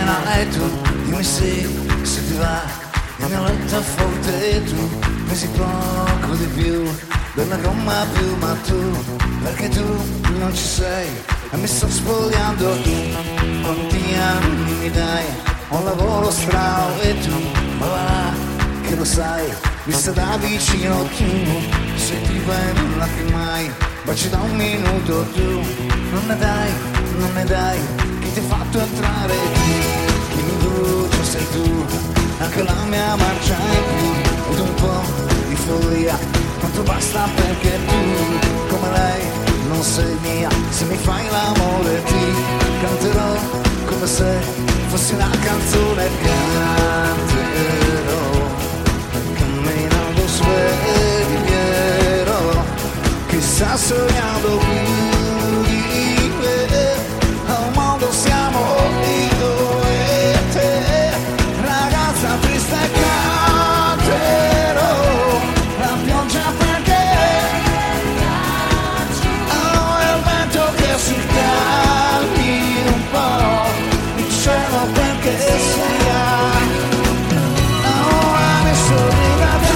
e tu dimmi sì, se ti va, il mio letto è forte e tu pesi poco di più della gomma più, ma tu, perché tu non ci sei e mi sto spogliando. Tu quanti anni mi dai, un lavoro strano e tu, ma va là che lo sai, vista da vicino tu, se ti vai non che mai, baci da un minuto tu, non ne dai, chi ti ha fatto entrare tu, chi mi brucia sei tu, anche la mia marcia è più, ed un po' di follia, quanto basta perché tu, come lei, non sei mia, se mi fai l'amore ti canterò, come se fossi una canzone, canterò, camminando sveglierò, chissà sognando più di me, al mondo siamo io e te, ragazza triste canterò, la pioggia perché, oh è il vento che si calmi un po', il cielo perché sia, oh adesso arriva tu.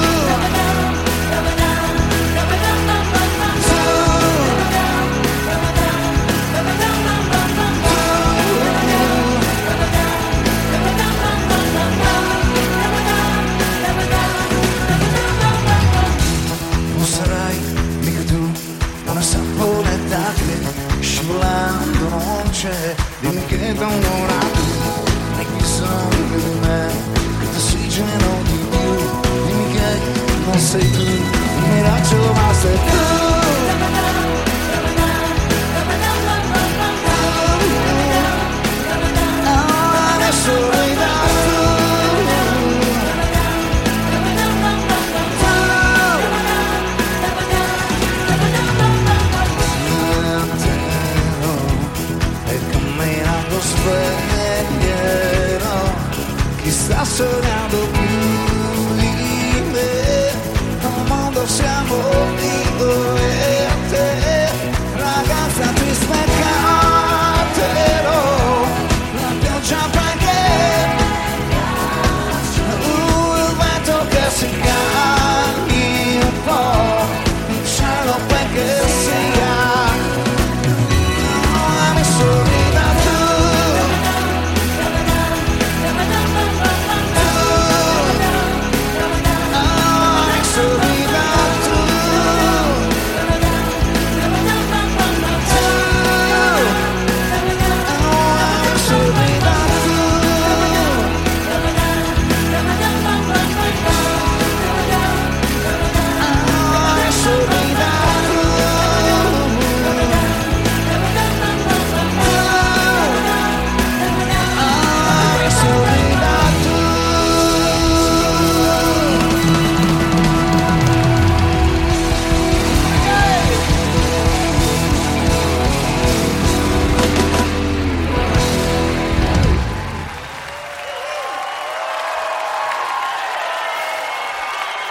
Non sarai mica tu, una saponetta che scivolando non c'è, dimmi che da un'ora tu hai bisogno di me, che ti ossigeno di più, dimmi che non sei tu, il miraggio ma sei tu. Adesso arriva sveglierò, chi sta sognando